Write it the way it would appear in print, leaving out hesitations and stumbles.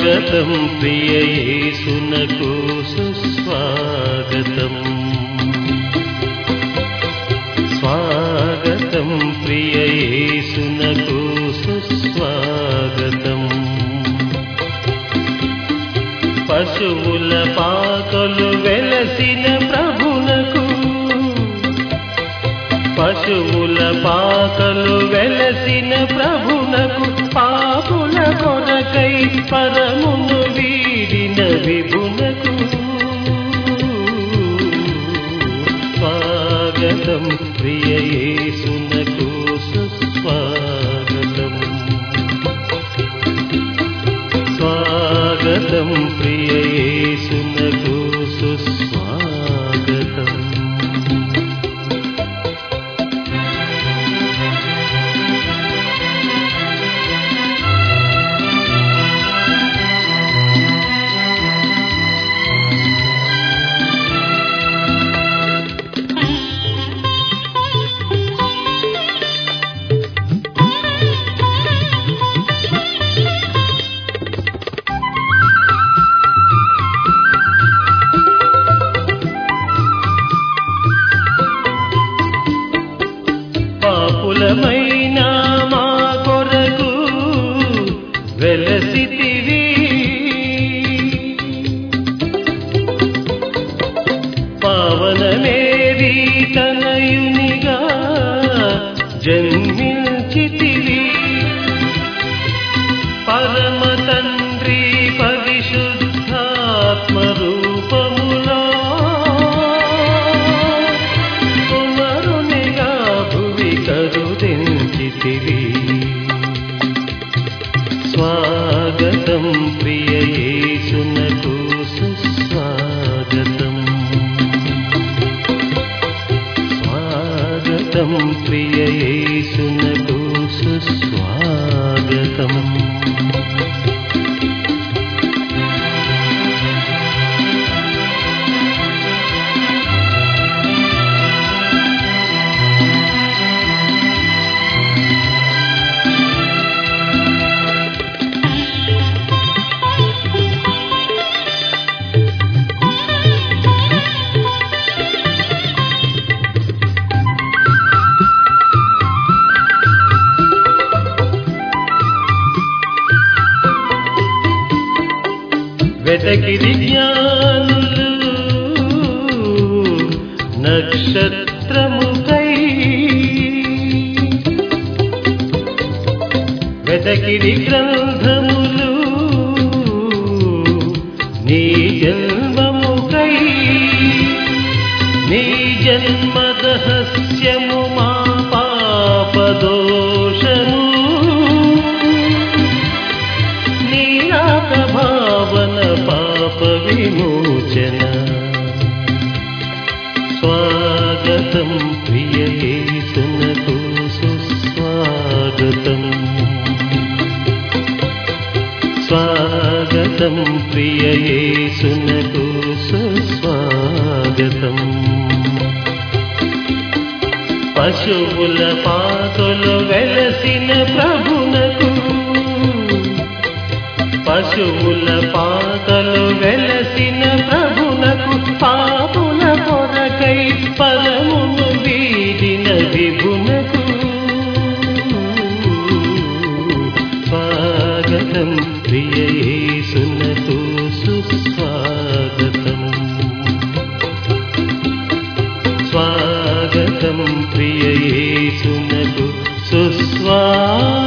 స్వాగతం ప్రియ యేసునకు సుస్వాగతం స్వాగతం ప్రియ యేసునకు సుస్వాగతం పశువుల పాకలు వెలసిన ప్రభునకు పశువుల పాకలు వెలసిన ప్రభునకు పాపుల కొరకై పరమును వీడిన విభునకు స్వాగతం ప్రియ యేసునకు సుస్వాగతం స్వాగతం ప్రియ యేసునకు సుస్వాగతం పాపులమైన మా కొరకు వెలసితివి పావనమేవి తనయునిగా జన్మించితివి పరమ తండ్రి పరిశుద్ధాత్మ రూపములో స్వాగతం ప్రియ యేసునకు సుస్వాగతం స్వాగతం ప్రియ యేసునకు సుస్వాగతం వెతకిరి జ్ఞానులు నక్షత్రముకై వెతకిరి గ్రంథములు నీ జన్మముకై నీ జన్మ రహస్యము మా పాపదోషము భావన పాప విమోచన స్వాగతం ప్రియ యేసునకు సుస్వాగతం స్వాగతం ప్రియ యేసునకు సుస్వాగతం పశువుల పాకలు వెలసిన ప్రభునకు పశువుల పాకలు వెలసిన ప్రభునకు పాపుల కొరకై పరమును వీడిన విభునకు స్వాగతం ప్రియ యేసునకు సుస్వాగతం స్వాగతం ప్రియ యేసునకు సుస్వాగతం